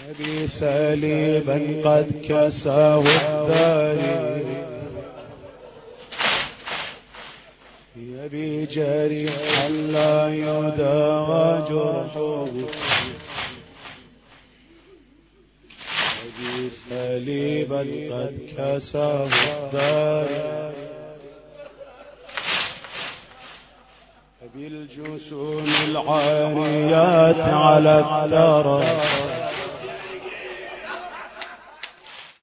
أبي سليبا قد كساه الداري يبي جريحا لا يداوى جرحه أبي سليبا قد كساه الداري أبي الجسوم العاريات على الثرى